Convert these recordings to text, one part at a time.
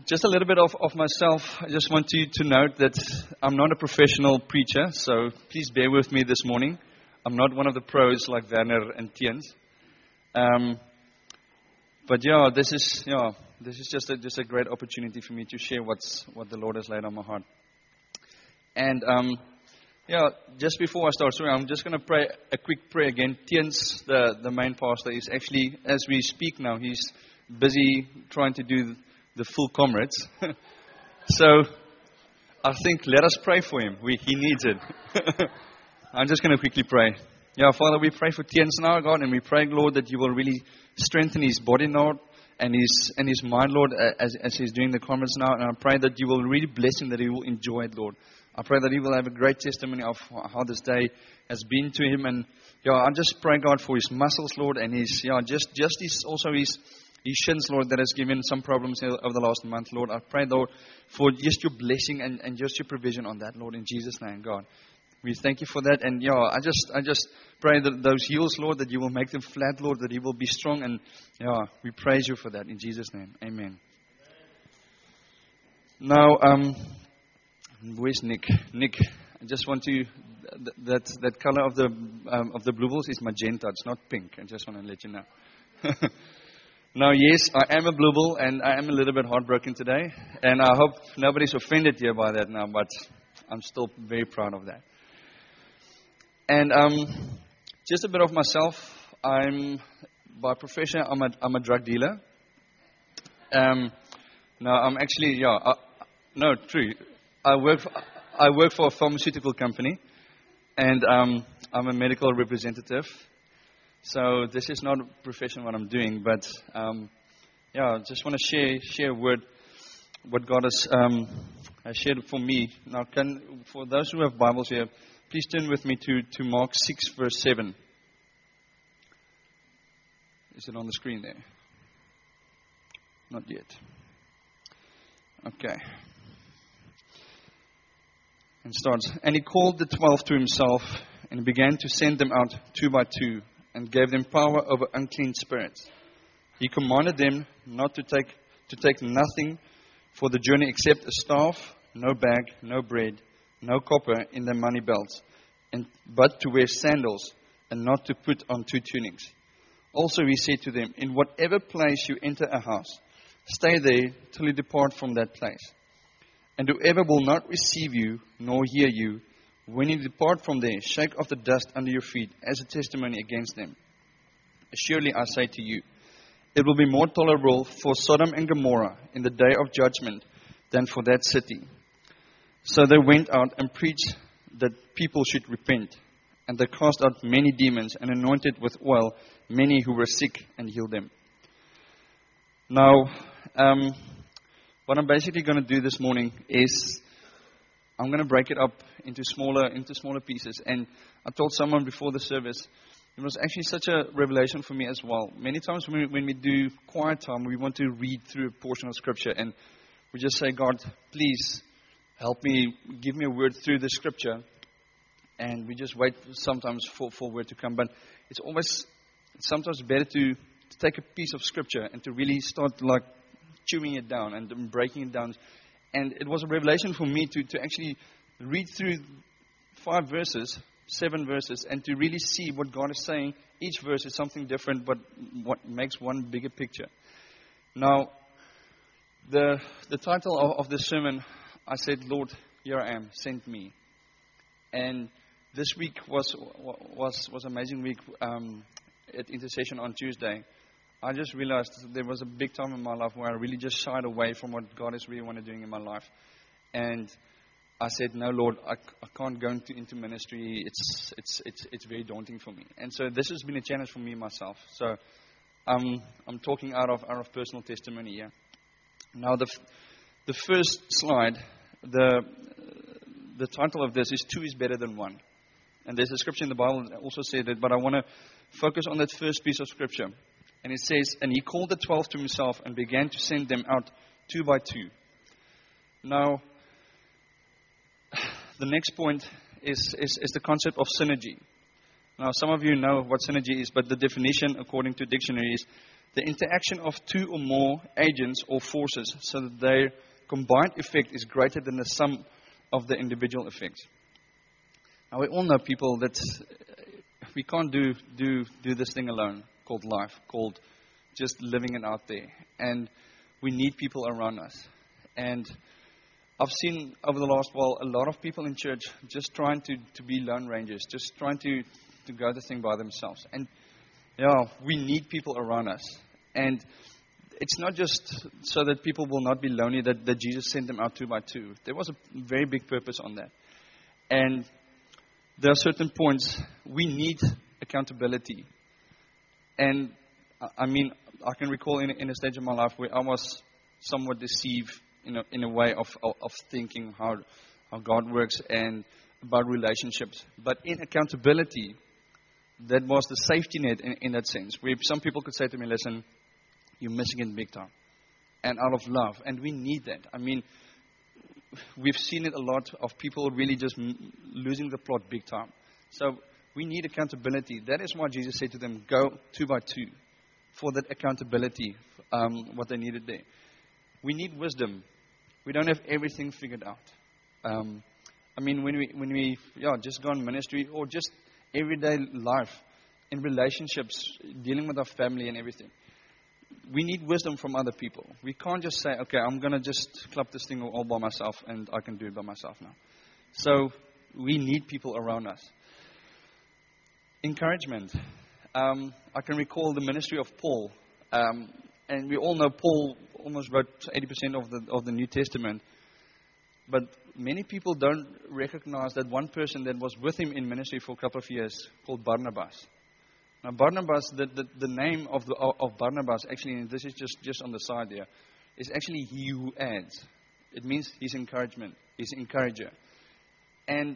Just a little bit of myself. I just want you to note that I'm not a professional preacher, so please bear with me this morning. I'm not one of the pros like Werner and Tiens. But this is just a great opportunity for me to share what the Lord has laid on my heart. And just before I start, I'm just going to pray a quick prayer again. Tiens, the main pastor, is actually, as we speak now, he's busy trying to do the full comrades. So I think let us pray for him. He needs it. I'm just going to quickly pray. Father, we pray for Tiens now, God, and we pray, Lord, that you will really strengthen his body, Lord, and his mind, Lord, as he's doing the comrades now. And I pray that you will really bless him, that he will enjoy it, Lord. I pray that he will have a great testimony of how this day has been to him. And I just pray, God, for his muscles, Lord, and his shins, Lord, that has given some problems over the last month, Lord. I pray, Lord, for just your blessing and just your provision on that, Lord, in Jesus' name, God. We thank you for that. And I just pray that those heels, Lord, that you will make them flat, Lord, that he will be strong. And we praise you for that in Jesus' name. Amen. Now, where's Nick? Nick, I just want to that color of the blue balls is magenta. It's not pink. I just want to let you know. Now, yes, I am a blue ball, and I am a little bit heartbroken today. And I hope nobody's offended here by that now, but I'm still very proud of that. And just a bit of myself. By profession, I'm a drug dealer. Now, I'm actually, true. I work for a pharmaceutical company, and I'm a medical representative. So this is not a profession what I'm doing, but I just want to share a word what God has shared for me. Now, for those who have Bibles here, please turn with me to Mark 6 verse 7. Is it on the screen there? Not yet. Okay. And starts, and he called the 12 to himself and began to send them out 2 by 2. And gave them power over unclean spirits. He commanded them not to take nothing for the journey except a staff, no bag, no bread, no copper in their money belts, but to wear sandals and not to put on 2 tunics. Also he said to them, in whatever place you enter a house, stay there till you depart from that place. And whoever will not receive you nor hear you, when you depart from there, shake off the dust under your feet as a testimony against them. Surely I say to you, it will be more tolerable for Sodom and Gomorrah in the day of judgment than for that city. So they went out and preached that people should repent. And they cast out many demons and anointed with oil many who were sick and healed them. Now, what I'm basically going to do this morning is I'm going to break it up into smaller pieces. And I told someone before the service, it was actually such a revelation for me as well. Many times when we do quiet time, we want to read through a portion of Scripture. And we just say, God, please help me, give me a word through the Scripture. And we just wait sometimes for a word to come. But it's sometimes better to take a piece of Scripture and to really start like chewing it down and breaking it down. And it was a revelation for me to actually read through 7 verses, and to really see what God is saying. Each verse is something different, but what makes one bigger picture. Now, the title of this sermon, I said, Lord, here I am, send me. And this week was an amazing week at intercession on Tuesday. I just realized there was a big time in my life where I really just shied away from what God is really wanted doing in my life. And I said, no, Lord, I can't go into ministry. It's very daunting for me. And so this has been a challenge for me myself. So I'm talking out of personal testimony here. Now the first slide, the title of this is 2 is better than 1. And there's a scripture in the Bible that also said that, but I want to focus on that first piece of scripture. And it says, and he called the 12 to himself and began to send them out 2 by 2. Now, the next point is the concept of synergy. Now, some of you know what synergy is, but the definition, according to dictionary, is the interaction of two or more agents or forces so that their combined effect is greater than the sum of the individual effects. Now, we all know people that we can't do this thing alone called life, called just living it out there. And we need people around us. And I've seen over the last while a lot of people in church just trying to be lone rangers, just trying to go the thing by themselves. And yeah, we need people around us. And it's not just so that people will not be lonely that Jesus sent them out 2 by 2. There was a very big purpose on that. And there are certain points we need accountability. And I mean, I can recall in a stage of my life where I was somewhat deceived in a way of thinking how God works and about relationships. But in accountability, that was the safety net in that sense. Where some people could say to me, listen, you're missing it big time. And out of love. And we need that. I mean, we've seen it a lot of people really just losing the plot big time. So we need accountability. That is why Jesus said to them, go 2 by 2 for that accountability, what they needed there. We need wisdom. We don't have everything figured out. I mean, when we just go on ministry or just everyday life, in relationships, dealing with our family and everything, we need wisdom from other people. We can't just say, okay, I'm going to just club this thing all by myself and I can do it by myself now. So we need people around us. Encouragement. I can recall the ministry of Paul. And we all know Paul almost wrote 80% of the New Testament. But many people don't recognize that one person that was with him in ministry for a couple of years called Barnabas. Now, Barnabas, the name of Barnabas, actually, and this is just on the side here, is actually he who adds. It means his encouragement, his encourager. And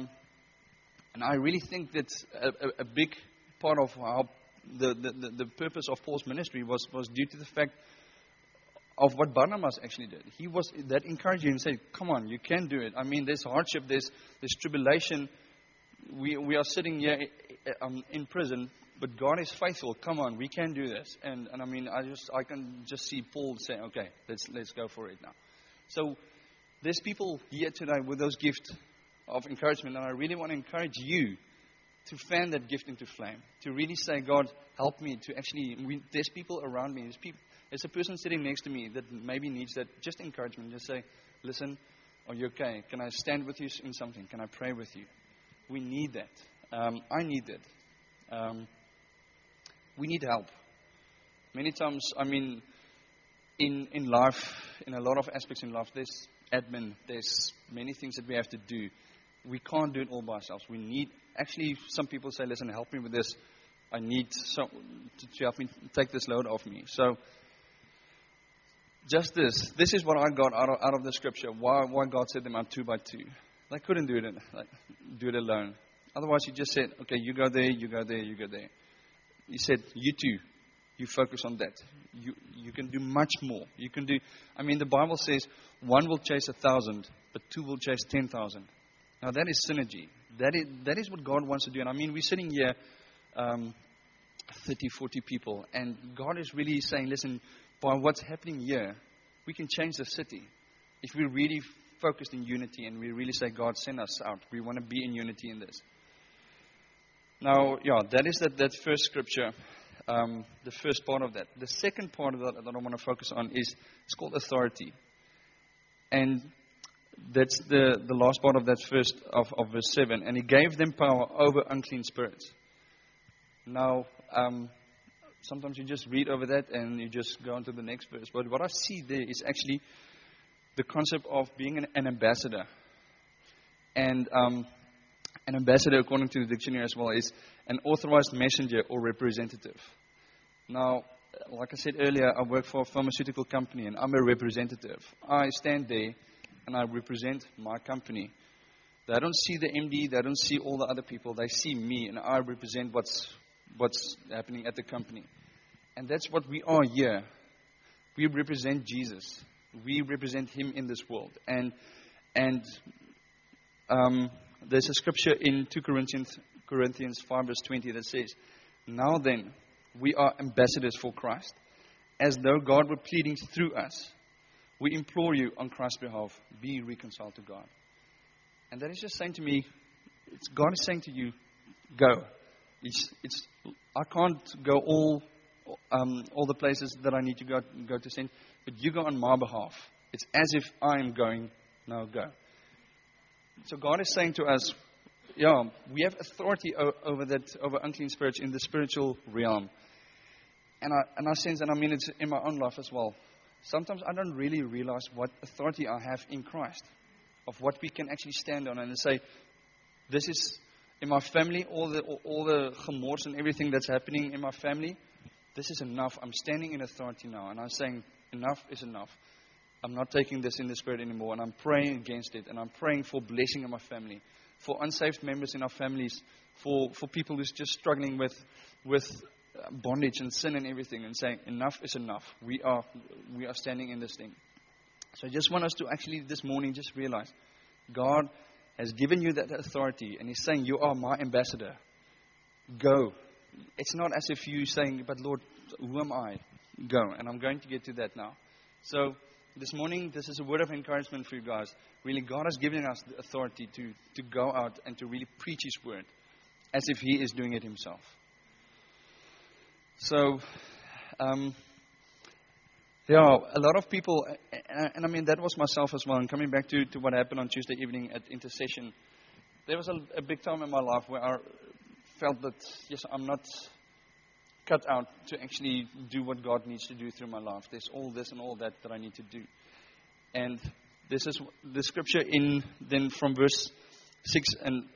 I really think that a big part of how the purpose of Paul's ministry was due to the fact of what Barnabas actually did. He was that encouraging and said, come on, you can do it. I mean, there's hardship, there's tribulation. We are sitting here in prison, but God is faithful. Come on, we can do this. And I mean, I can just see Paul saying, okay, let's go for it now. So there's people here today with those gifts of encouragement, and I really want to encourage you to fan that gift into flame, to really say, God, help me to actually, there's people around me, there's a person sitting next to me that maybe needs that, just encouragement, just say, listen, are you okay? Can I stand with you in something? Can I pray with you? We need that. I need that. We need help. Many times, I mean, in life, in a lot of aspects in life, there's admin, there's many things that we have to do. We can't do it all by ourselves. We need, actually, some people say, listen, help me with this. I need to help me take this load off me. So, just this is what I got out of the scripture. Why God sent them out 2 by 2. They couldn't do it alone. Otherwise, He just said, okay, you go there, you go there, you go there. He said, you too, you focus on that. You can do much more. You can do, I mean, the Bible says, 1 will chase 1,000, but 2 will chase 10,000. Now, that is synergy. That is what God wants to do. And I mean, we're sitting here, 30, 40 people, and God is really saying, listen, by what's happening here, we can change the city. If we're really focused in unity and we really say, God, send us out. We want to be in unity in this. Now, that is that first scripture, the first part of that. The second part of that I want to focus on it's called authority. And that's the last part of that first of verse 7. And He gave them power over unclean spirits. Now, sometimes you just read over that and you just go on to the next verse. But what I see there is actually the concept of being an ambassador. And an ambassador, according to the dictionary as well, is an authorized messenger or representative. Now, like I said earlier, I work for a pharmaceutical company and I'm a representative. I stand there and I represent my company. They don't see the MD, they don't see all the other people. They see me and I represent what's happening at the company. And that's what we are here. We represent Jesus. We represent Him in this world. And there's a scripture in 2 Corinthians 5 verse 20 that says, now then, we are ambassadors for Christ, as though God were pleading through us. We implore you on Christ's behalf, be reconciled to God. And that is just saying to me, God is saying to you, go. I can't go all the places that I need to go to send, but you go on my behalf. It's as if I am going, now go. So God is saying to us, we have authority over unclean spirits in the spiritual realm. And I sense, and I mean it's in my own life as well. Sometimes I don't really realize what authority I have in Christ, of what we can actually stand on and say, this is in my family, all the gemors and everything that's happening in my family, this is enough. I'm standing in authority now, and I'm saying, enough is enough. I'm not taking this in the spirit anymore, and I'm praying against it, and I'm praying for blessing in my family, for unsaved members in our families, for people who's just struggling with bondage and sin and everything, and saying, enough is enough. We are standing in this thing. So I just want us to actually this morning just realize, God has given you that authority, and He's saying, you are my ambassador. Go. It's not as if you're saying, but Lord, who am I? Go. And I'm going to get to that now. So this morning, this is a word of encouragement for you guys. Really, God has given us the authority to go out and to really preach His word as if He is doing it Himself. So, a lot of people, and I mean, that was myself as well. And coming back to what happened on Tuesday evening at intercession, there was a big time in my life where I felt that, yes, I'm not cut out to actually do what God needs to do through my life. There's all this and all that I need to do. And this is the scripture then from verse 6 and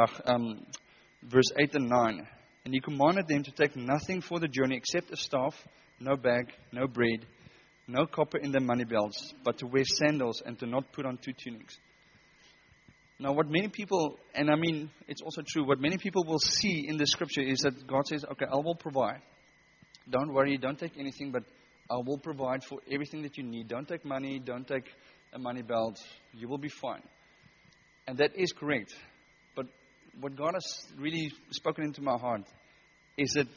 verse 8 and 9. And He commanded them to take nothing for the journey except a staff, no bag, no bread, no copper in their money belts, but to wear sandals and to not put on 2 tunics. Now, what many people, and I mean, it's also true, what many people will see in the scripture is that God says, okay, I will provide. Don't worry, don't take anything, but I will provide for everything that you need. Don't take money, don't take a money belt. You will be fine. And that is correct. But what God has really spoken into my heart is that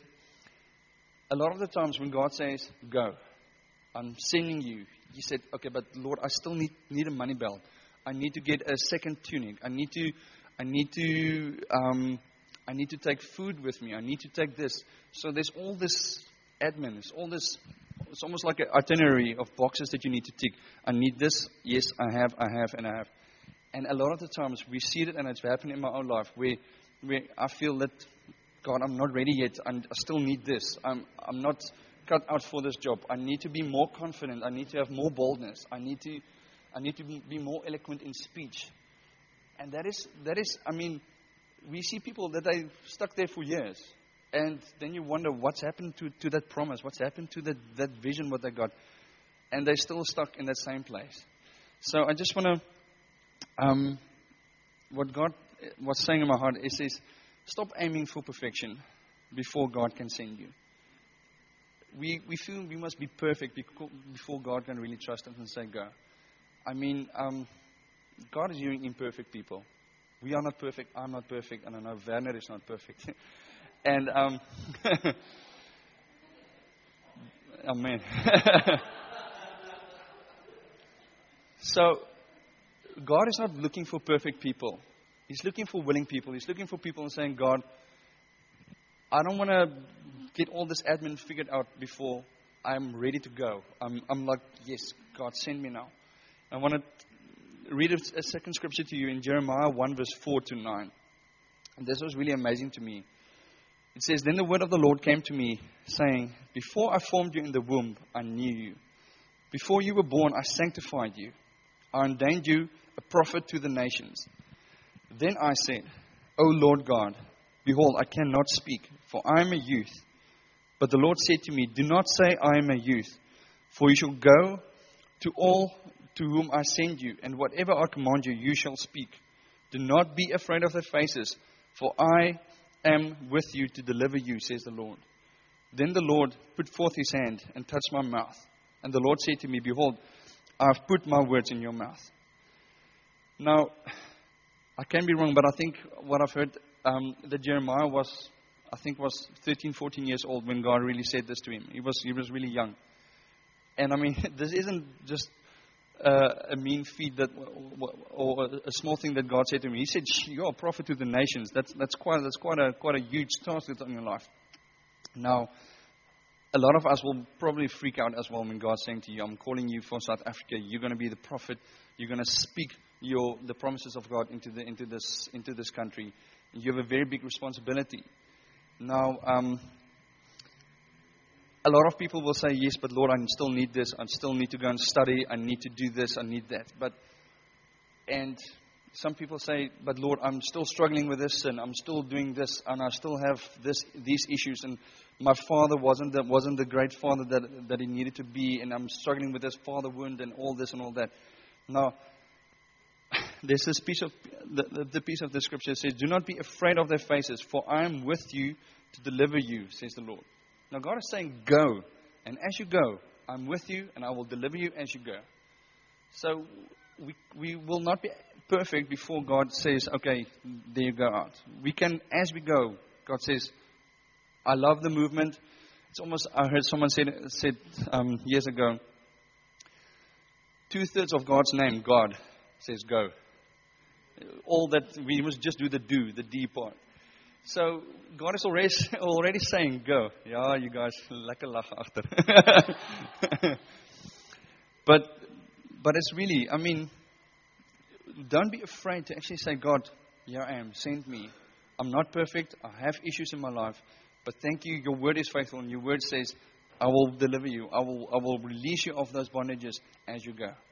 a lot of the times when God says, go, I'm sending you. He said, okay, but Lord, I still need a money belt. I need to get a second tunic. I need to take food with me. I need to take this. So there's all this admin. It's almost like an itinerary of boxes that you need to tick. I need this. Yes, I have. And a lot of the times we see it, and it's happened in my own life, where I feel that, God, I'm not ready yet. I still need this. I'm not cut out for this job. I need to be more confident. I need to have more boldness. I need to be more eloquent in speech. And that is, I mean, we see people that are stuck there for years. And then you wonder what's happened to that promise, what's happened to that vision, what they got. And they're still stuck in that same place. So I just want to, what God was saying in my heart is stop aiming for perfection before God can send you. We feel we must be perfect before God can really trust us and say, go. I mean, God is using imperfect people. We are not perfect. I'm not perfect. And I know Werner is not perfect. And, amen. So, God is not looking for perfect people. He's looking for willing people. He's looking for people and saying, God, I don't want to get all this admin figured out before I'm ready to go. I'm like, yes, God, send me now. I want to read a second scripture to you in Jeremiah 1 verse 4 to 9. And this was really amazing to me. It says, then the word of the Lord came to me, saying, before I formed you in the womb, I knew you. Before you were born, I sanctified you. I ordained you a prophet to the nations. Then I said, O Lord God, behold, I cannot speak, for I am a youth. But the Lord said to me, do not say I am a youth, for you shall go to all to whom I send you, and whatever I command you, you shall speak. Do not be afraid of their faces, for I am with you to deliver you, says the Lord. Then the Lord put forth His hand and touched my mouth. And the Lord said to me, behold, I have put my words in your mouth. Now, I can be wrong, but I think what I've heard, that Jeremiah was 13, 14 years old when God really said this to him. He was really young. And I mean, this isn't just a mean feat that, or a small thing that God said to me. He said, "You're a prophet to the nations." That's quite a huge task that's on your life. Now, a lot of us will probably freak out as well when God's saying to you, "I'm calling you for South Africa. You're going to be the prophet. You're going to speak the promises of God into this country. You have a very big responsibility." Now, a lot of people will say, "Yes, but Lord, I still need this. I still need to go and study. I need to do this. I need that." And some people say, "But Lord, I'm still struggling with this, and I'm still doing this, and I still have these issues, and my father wasn't the great father that he needed to be, and I'm struggling with this father wound and all this and all that." Now, there's this piece of the piece of the scripture says, "Do not be afraid of their faces, for I am with you to deliver you," says the Lord. Now, God is saying, "Go, and as you go, I'm with you, and I will deliver you as you go." So we will not be perfect before God says, "Okay, there you go out." We can, as we go, God says, "I love the movement." It's almost, I heard someone said years ago, 2/3 of God's name, God, says go. All that, we must just do the D part. So God is already saying go. Yeah, you guys, lekker lag agter. But it's really, I mean, don't be afraid to actually say, "God, here I am, send me. I'm not perfect. I have issues in my life, but thank you. Your word is faithful, and your word says, I will deliver you. I will release you of those bondages as you go."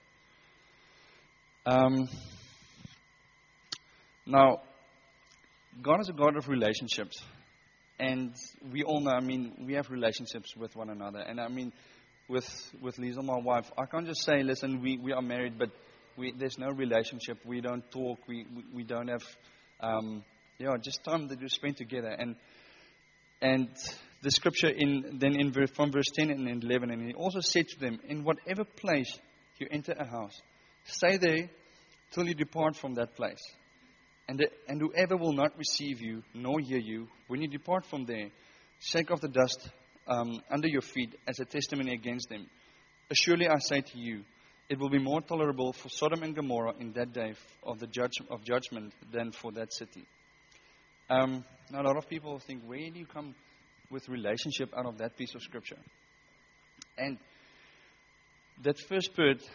Now, God is a God of relationships. And we all know, I mean, we have relationships with one another. And I mean, with Lisa, my wife, I can't just say, "Listen, we are married, but there's no relationship. We don't talk. We don't have, just time that we spend together." And the scripture from verse 10 and 11, and he also said to them, "In whatever place you enter a house, stay there till you depart from that place. And whoever will not receive you, nor hear you, when you depart from there, shake off the dust under your feet as a testimony against them. Surely I say to you, it will be more tolerable for Sodom and Gomorrah in that day of judgment than for that city." Now, a lot of people think, where do you come with relationship out of that piece of scripture? And that first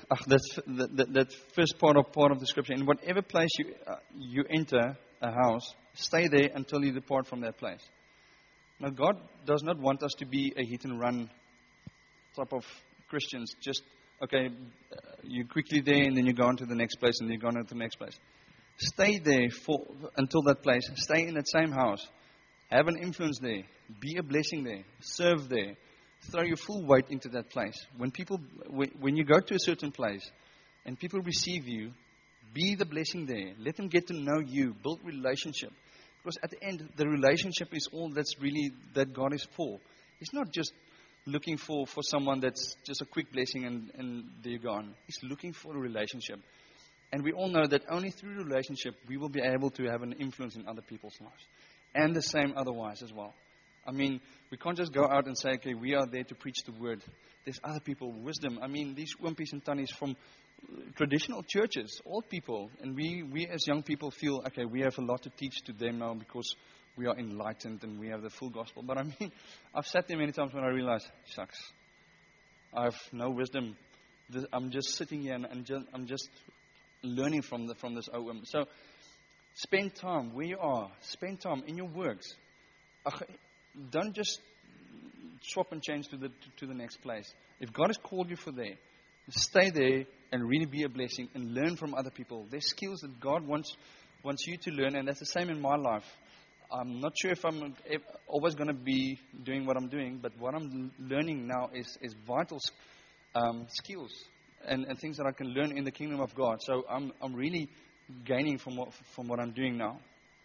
part of the scripture, "In whatever place you enter a house, stay there until you depart from that place." Now, God does not want us to be a hit and run type of Christians. Just, okay, you quickly there, and then you go on to the next place, and then you go on to the next place. Stay there until that place. Stay in that same house. Have an influence there. Be a blessing there. Serve there. Throw your full weight into that place. When you go to a certain place and people receive you, be the blessing there. Let them get to know you. Build relationship. Because at the end, the relationship is all that God is for. He's not just looking for someone that's just a quick blessing and there you go on. He's looking for a relationship. And we all know that only through relationship we will be able to have an influence in other people's lives. And the same otherwise as well. I mean, we can't just go out and say, "Okay, we are there to preach the word." There's other people, wisdom. I mean, these oompis and tannies from traditional churches, old people. And we as young people feel, okay, we have a lot to teach to them now because we are enlightened and we have the full gospel. But I mean, I've sat there many times when I realize, shucks, I have no wisdom. I'm just sitting here and I'm just learning from this OM. So spend time where you are. Spend time in your works. Don't just swap and change to the next place. If God has called you for there, stay there and really be a blessing and learn from other people. There's skills that God wants you to learn, and that's the same in my life. I'm not sure if I'm always going to be doing what I'm doing, but what I'm learning now is vital skills and things that I can learn in the kingdom of God. So I'm really gaining from what I'm doing now.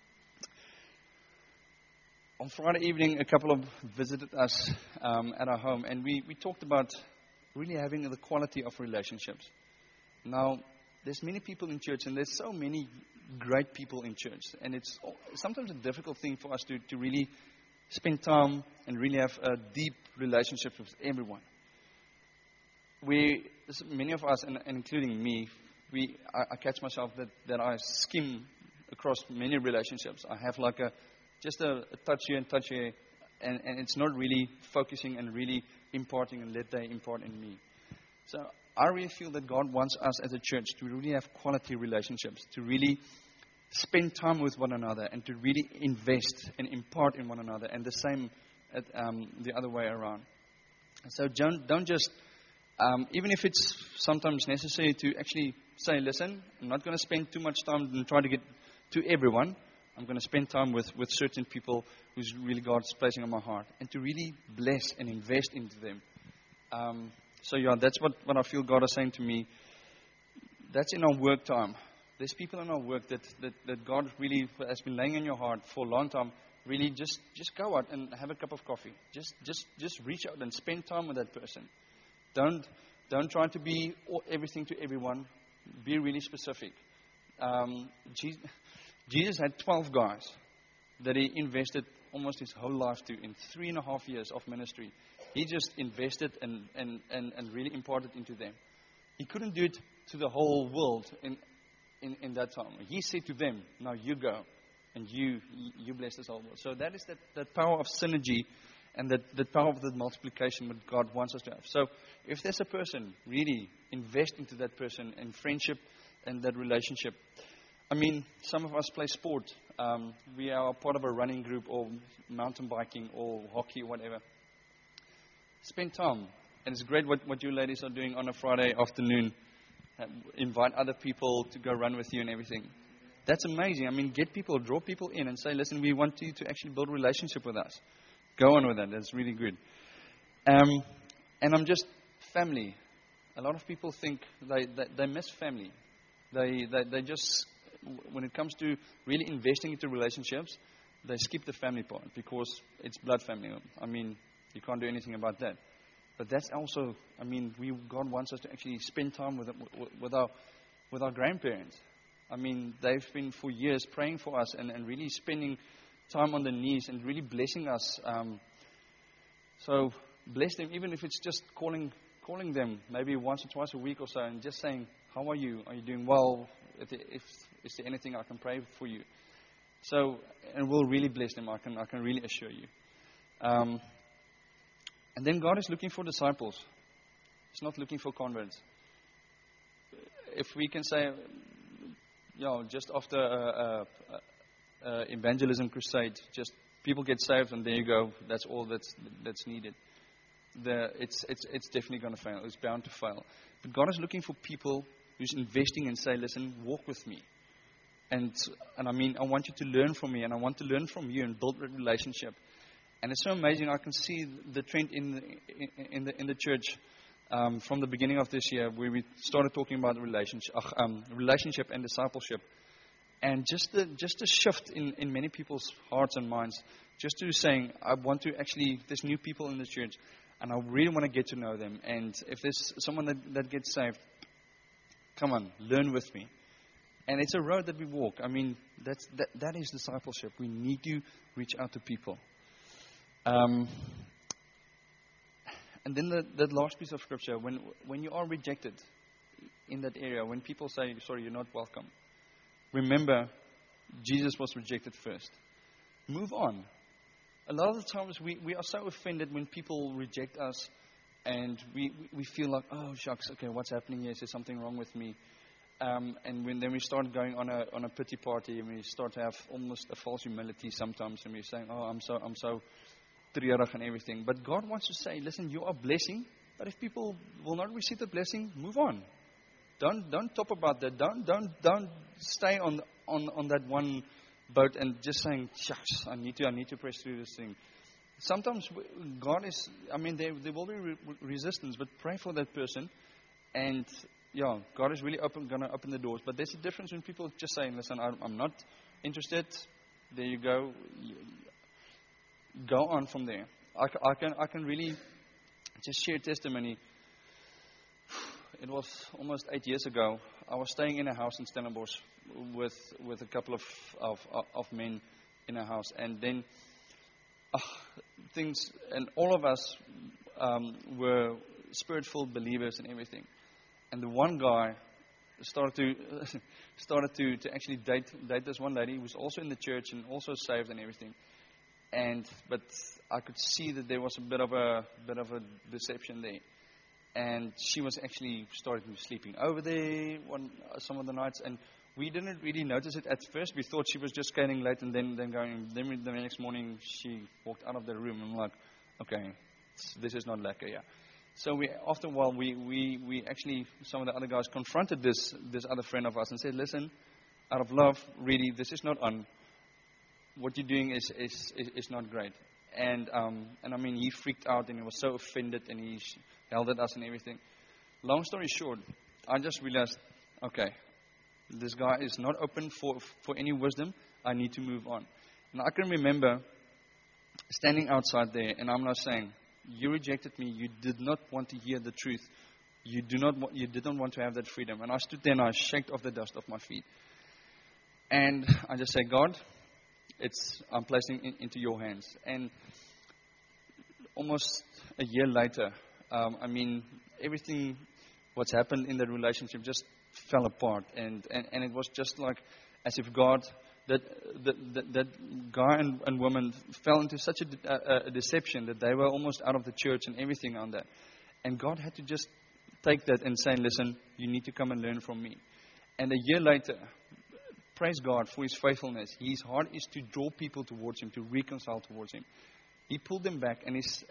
On Friday evening, a couple of visited us at our home, and we talked about really having the quality of relationships. Now, there's many people in church, and there's so many great people in church, and it's sometimes a difficult thing for us to really spend time and really have a deep relationship with everyone. many of us, and including me, I catch myself that I skim across many relationships. I have like just a touch here and touch here, and it's not really focusing and really imparting and let they impart in me. So I really feel that God wants us as a church to really have quality relationships, to really spend time with one another, and to really invest and impart in one another, and the same the other way around. So don't just, even if it's sometimes necessary to actually say, listen, I'm not going to spend too much time and try to get to everyone. I'm going to spend time with certain people who's really God's placing on my heart, and to really bless and invest into them. So yeah, that's what I feel God is saying to me. That's in our work time. There's people in our work that God really has been laying in your heart for a long time. Really, just go out and have a cup of coffee. Just reach out and spend time with that person. Don't try to be everything to everyone. Be really specific. Jesus had 12 guys that he invested almost his whole life to in 3.5 years of ministry. He just invested and really imparted into them. He couldn't do it to the whole world in that time. He said to them, now you go and you bless this whole world. So that is that power of synergy and that power of the multiplication that God wants us to have. So if there's a person, really invest into that person and friendship and that relationship. I mean, some of us play sport. We are part of a running group or mountain biking or hockey or whatever. Spend time. And it's great what you ladies are doing on a Friday afternoon. Invite other people to go run with you and everything. That's amazing. I mean, draw people in and say, listen, we want you to actually build a relationship with us. Go on with that. That's really good. And I'm just family. A lot of people think they miss family. They just, when it comes to really investing into relationships, they skip the family part because it's blood family. I mean, you can't do anything about that. But that's also, I mean, God wants us to actually spend time with our grandparents. I mean, they've been for years praying for us and really spending time on their knees and really blessing us. So bless them, even if it's just calling them maybe once or twice a week or so, and just saying, how are you? Are you doing well? Is there anything I can pray for you? So, and we'll really bless them. I can really assure you. And then God is looking for disciples. He's not looking for converts. If we can say, just after evangelism crusade, just people get saved and there you go. That's all that's needed. It's definitely going to fail. It's bound to fail. But God is looking for people who's investing and say, listen, walk with me. And I mean, I want you to learn from me, and I want to learn from you and build a relationship. And it's so amazing. I can see the trend in the church from the beginning of this year, where we started talking about relationship and discipleship, and just a shift in many people's hearts and minds, just to saying, I want to actually. There's new people in the church, and I really want to get to know them. And if there's someone that gets saved, come on, learn with me. And it's a road that we walk. I mean, that is discipleship. We need to reach out to people. And then the last piece of scripture, when you are rejected in that area, when people say, sorry, you're not welcome, remember, Jesus was rejected first. Move on. A lot of the times we are so offended when people reject us, and we feel like, oh, shucks, okay, what's happening here? Is there something wrong with me? And then we start going on a pity party, and we start to have almost a false humility sometimes, and we're saying, oh, I'm so treurig and everything. But God wants to say, listen, you are blessing, but if people will not receive the blessing, move on. Don't talk about that. Don't stay on that one boat and just saying, shucks, I need to press through this thing. Sometimes God is, I mean, there will be resistance, but pray for that person, and God is really going to open the doors. But there's a difference when people just saying, listen, I'm not interested. There you go. Go on from there. I can really just share testimony. It was almost 8 years ago. I was staying in a house in Stellenbosch with a couple of men in a house, and then things, and all of us were spirit-filled believers and everything. And the one guy started to actually date this one lady who was also in the church and also saved and everything. But I could see that there was a bit of a deception there. And she was actually started sleeping over there some of the nights, and we didn't really notice it at first. We thought she was just getting late, and then going. Then the next morning she walked out of the room. I'm like, okay, this is not lekker, yeah. So after a while, we actually, some of the other guys confronted this other friend of ours and said, listen, out of love, really, this is not on. What you're doing is not great. And I mean, he freaked out and he was so offended and he held at us and everything. Long story short, I just realized, okay, this guy is not open for any wisdom. I need to move on. And I can remember standing outside there, and I'm not saying, you rejected me. You did not want to hear the truth. You didn't want to have that freedom. And I stood there and I shaked off the dust off my feet. And I just say, God, I'm placing into your hands. And almost a year later, I mean, everything what's happened in the relationship just fell apart, and it was just like as if God, that guy and woman fell into such a deception that they were almost out of the church and everything on that. And God had to just take that and say, listen, you need to come and learn from me. And a year later, praise God for His faithfulness. His heart is to draw people towards Him, to reconcile towards Him. He pulled them back,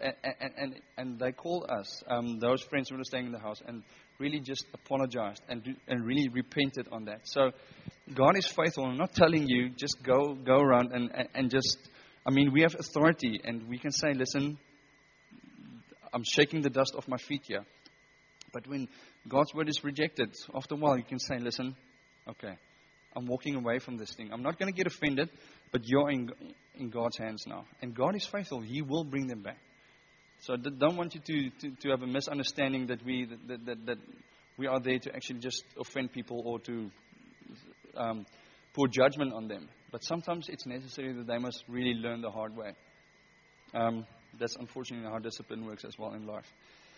and they called us, those friends who were staying in the house, and really just apologized and really repented on that. So God is faithful. I'm not telling you just go around and just, I mean, we have authority, and we can say, listen, I'm shaking the dust off my feet here. But when God's word is rejected, after a while you can say, listen, okay, I'm walking away from this thing. I'm not going to get offended, but you're in God's hands now. And God is faithful. He will bring them back. So I don't want you to have a misunderstanding that we are there to actually just offend people or to pour judgment on them. But sometimes it's necessary that they must really learn the hard way. That's unfortunately how discipline works as well in life.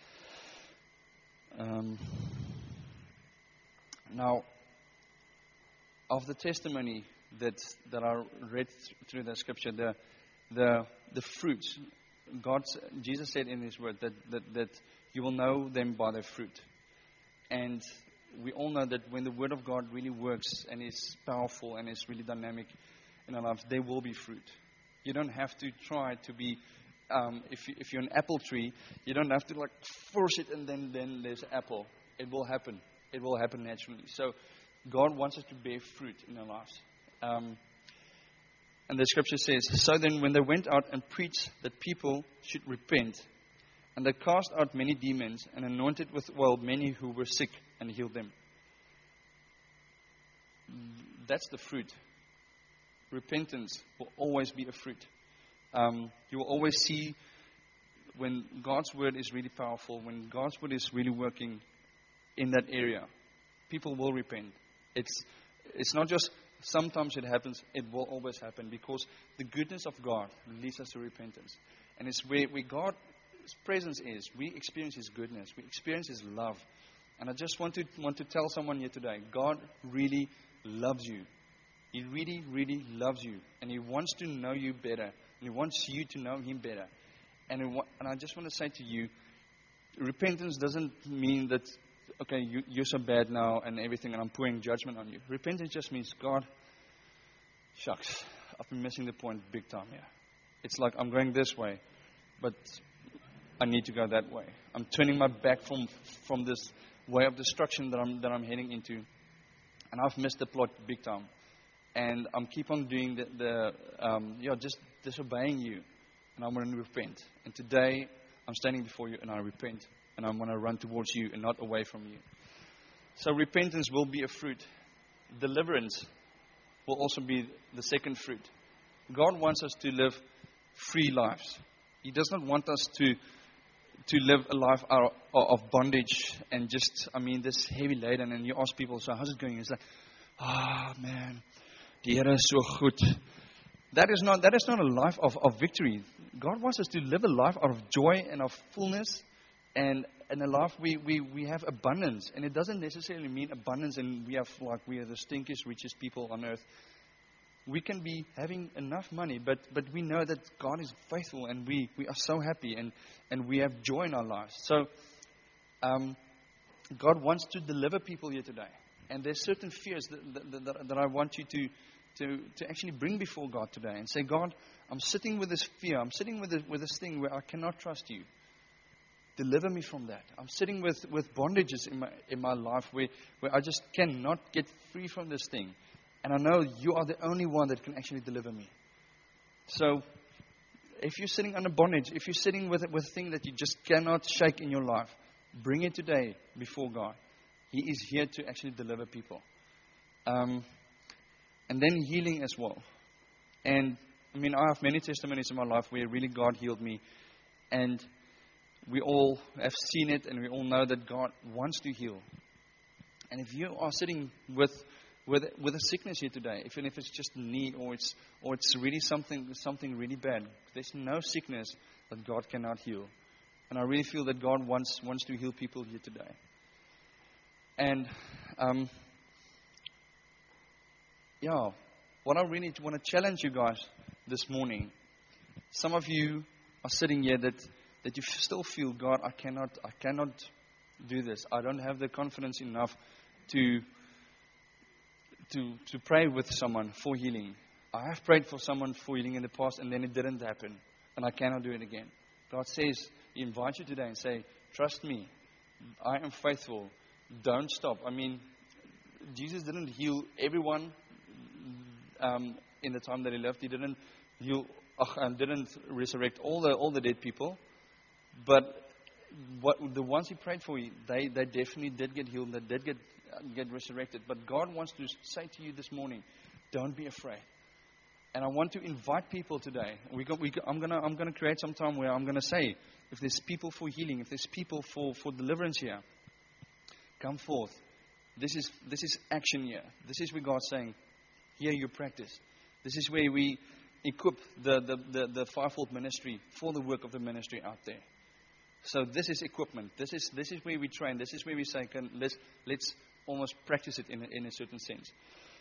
Now, of the testimony that I read through the scripture, the fruits, Jesus said in His word that you will know them by their fruit. And we all know that when the word of God really works and is powerful and is really dynamic in our lives, there will be fruit. You don't have to try to be, if you're an apple tree, you don't have to like force it and then there's apple. It will happen. It will happen naturally. So God wants us to bear fruit in our lives. And the scripture says, so then when they went out and preached that people should repent, and they cast out many demons and anointed with oil many who were sick and healed them. That's the fruit. Repentance will always be a fruit. You will always see when God's word is really powerful, when God's word is really working in that area, people will repent. It's not just sometimes it happens, it will always happen, because the goodness of God leads us to repentance. And it's where God's presence is. We experience His goodness. We experience His love. And I just want to tell someone here today, God really loves you. He really, really loves you. And He wants to know you better. And He wants you to know Him better. And I just want to say to you, repentance doesn't mean that, okay, you're so bad now and everything, and I'm pouring judgment on you. Repentance just means, God, shucks, I've been missing the point big time here. It's like I'm going this way, but I need to go that way. I'm turning my back from this way of destruction that I'm heading into, and I've missed the plot big time. And I'm keep on doing just disobeying you, and I want to repent. And today I'm standing before you, and I repent. And I want to run towards you and not away from you. So repentance will be a fruit. Deliverance will also be the second fruit. God wants us to live free lives. He does not want us to live a life of bondage and just, this heavy laden. And you ask people, so how's it going? It's like, man, die Here is so goed. That is not a life of victory. God wants us to live a life out of joy and of fullness And in a life we have abundance, and it doesn't necessarily mean abundance and we are the stinkiest, richest people on earth. We can be having enough money, but we know that God is faithful, and we are so happy, and we have joy in our lives. So God wants to deliver people here today. And there's certain fears that I want you to actually bring before God today and say, God, I'm sitting with this fear. I'm sitting with this thing where I cannot trust you. Deliver me from that. I'm sitting with bondages in my life where I just cannot get free from this thing. And I know you are the only one that can actually deliver me. So if you're sitting under bondage, if you're sitting with a thing that you just cannot shake in your life, bring it today before God. He is here to actually deliver people. And then healing as well. And I mean, I have many testimonies in my life where really God healed me. And we all have seen it, and we all know that God wants to heal. And if you are sitting with a sickness here today, even if it's just a knee or it's really something really bad, there's no sickness that God cannot heal. And I really feel that God wants to heal people here today. And what I really want to challenge you guys this morning. Some of you are sitting here that you still feel, God, I cannot do this. I don't have the confidence enough to pray with someone for healing. I have prayed for someone for healing in the past, and then it didn't happen, and I cannot do it again. God says, He invites you today and say, trust me, I am faithful. Don't stop. I mean, Jesus didn't heal everyone in the time that He lived. He didn't heal, didn't resurrect all the dead people. But the ones He prayed for, they definitely did get healed. They did get resurrected. But God wants to say to you this morning, don't be afraid. And I want to invite people today. I'm gonna create some time where I'm gonna say, if there's people for healing, if there's people for deliverance here, come forth. This is action here. This is where God's saying, here you practice. This is where we equip the fivefold ministry for the work of the ministry out there. So this is equipment. This is where we train. This is where we say, let's almost practice it in a certain sense.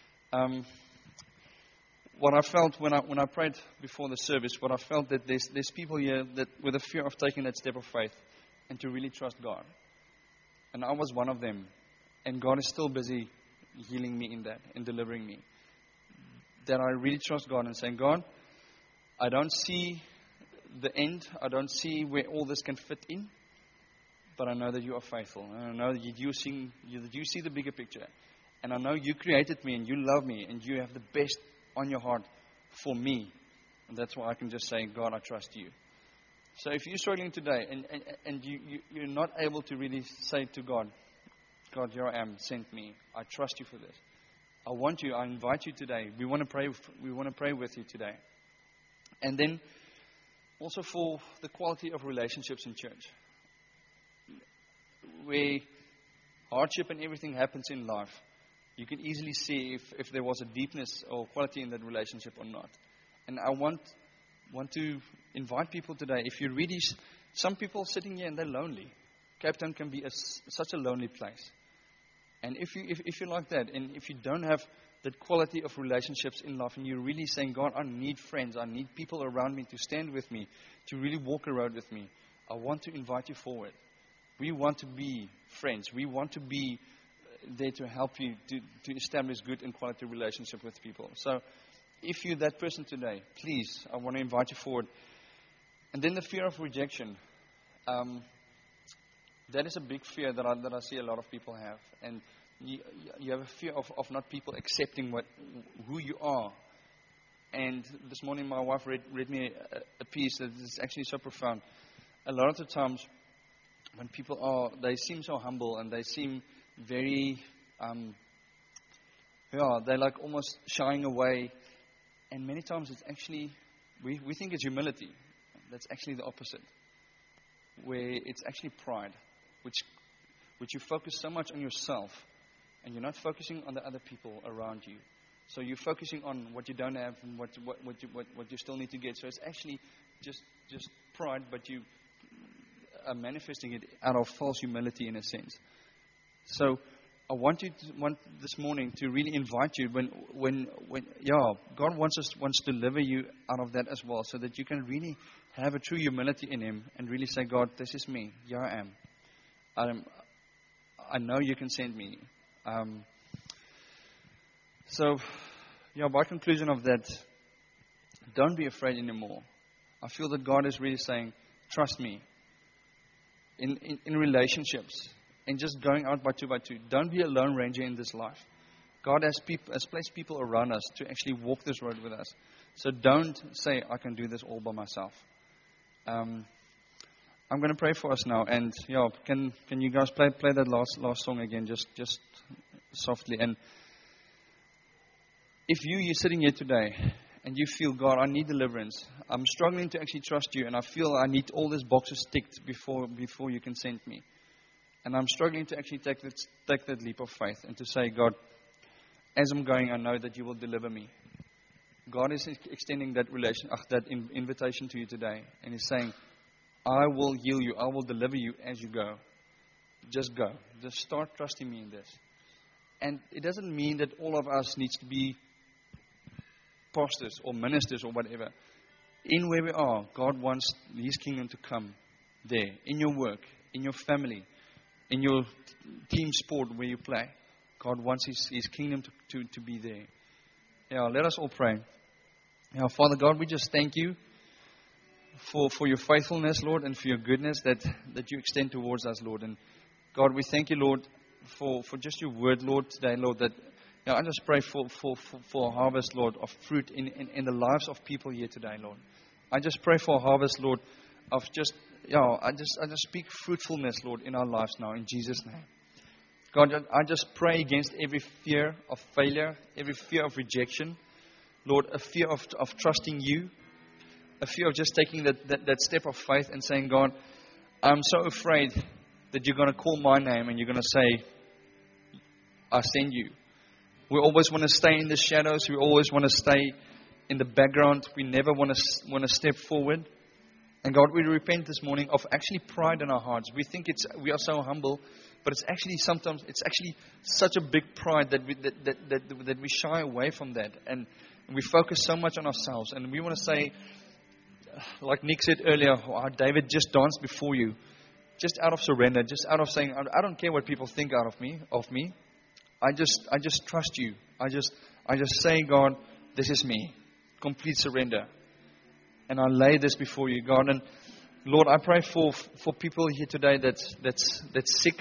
What I felt when I prayed before the service, what I felt that there's people here that with a fear of taking that step of faith and to really trust God. And I was one of them. And God is still busy healing me in that and delivering me. That I really trust God and saying, God, I don't see the end. I don't see where all this can fit in. But I know that you are faithful. And I know that you see the bigger picture. And I know you created me and you love me and you have the best on your heart for me. And that's why I can just say, God, I trust you. So if you're struggling today and you're not able to really say to God, God, here I am, send me. I trust you for this. I invite you today. We want to pray with you today. And then also for the quality of relationships in church. Where hardship and everything happens in life, you can easily see if there was a deepness or quality in that relationship or not. And I want to invite people today. If you really, some people sitting here and they're lonely. Cape Town can be such a lonely place. And if you're like that, and if you don't have that quality of relationships in life, and you're really saying, God, I need friends, I need people around me to stand with me, to really walk around with me, I want to invite you forward. We want to be friends. We want to be there to help you to establish good and quality relationship with people. So if you're that person today, please, I want to invite you forward. And then the fear of rejection. That is a big fear that I see a lot of people have. And you have a fear of not people accepting who you are. And this morning my wife read me a piece that is actually so profound. A lot of the times when people they seem so humble and they seem very, they're like almost shying away. And many times it's actually, we think it's humility. That's actually the opposite. Where it's actually pride. Which you focus so much on yourself, and you're not focusing on the other people around you. So you're focusing on what you don't have and what you still need to get. So it's actually just pride, but you manifesting it out of false humility in a sense. So I want this morning to really invite you when God wants to deliver you out of that as well, so that you can really have a true humility in Him and really say, God, this is me. Here I am. I know you can send me. By conclusion of that, don't be afraid anymore. I feel that God is really saying, trust me. In relationships, and just going out by two. Don't be a lone ranger in this life. God has placed people around us to actually walk this road with us. So don't say, I can do this all by myself. I'm going to pray for us now. And can you guys play that last song again, just softly. And if you're sitting here today and you feel, God, I need deliverance. I'm struggling to actually trust you, and I feel I need all these boxes ticked before you can send me. And I'm struggling to actually take that leap of faith and to say, God, as I'm going, I know that you will deliver me. God is extending that invitation to you today, and He's saying, I will heal you. I will deliver you as you go. Just go. Just start trusting me in this. And it doesn't mean that all of us needs to be pastors or ministers or whatever. In where we are, God wants His kingdom to come there. In your work, in your family, in your team sport where you play. God wants His kingdom to be there. Let us all pray. Father God, we just thank you for your faithfulness, Lord, and for your goodness that you extend towards us, Lord. And God, we thank you, Lord, for just your word, Lord, today, Lord, that I just pray for a harvest, Lord, of fruit in the lives of people here today, Lord. I just pray for a harvest, Lord, of I just speak fruitfulness, Lord, in our lives now, in Jesus' name. God, I just pray against every fear of failure, every fear of rejection, Lord, a fear of trusting you, a fear of just taking that step of faith and saying, God, I'm so afraid that you're going to call my name and you're going to say, I send you. We always want to stay in the shadows. We always want to stay in the background. We never want to step forward. And God, we repent this morning of actually pride in our hearts. We think we are so humble, but it's actually such a big pride that we shy away from that, and we focus so much on ourselves. And we want to say, like Nick said earlier, David just danced before you, just out of surrender, just out of saying, I don't care what people think of me. I just trust you. I just say, God, this is me, complete surrender. And I lay this before you, God. And Lord, I pray for people here today that's sick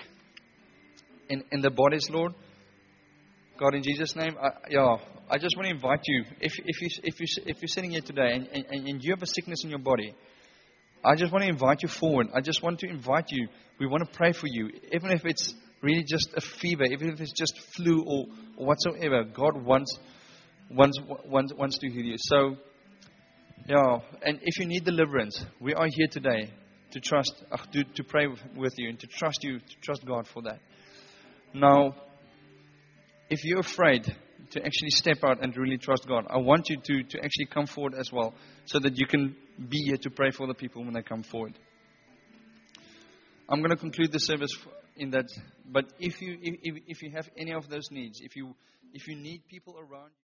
in their bodies, Lord. God, in Jesus' name, I just want to invite you. If you're sitting here today and you have a sickness in your body, I just want to invite you forward. I just want to invite you. We want to pray for you, even if it's really just a fever, even if it's just flu or whatsoever. God wants to heal you. So. And if you need deliverance, we are here today to to pray with you and to trust God for that. Now, if you're afraid to actually step out and really trust God, I want you to actually come forward as well, so that you can be here to pray for the people when they come forward. I'm going to conclude the service in that. But if you have any of those needs, if you need people around.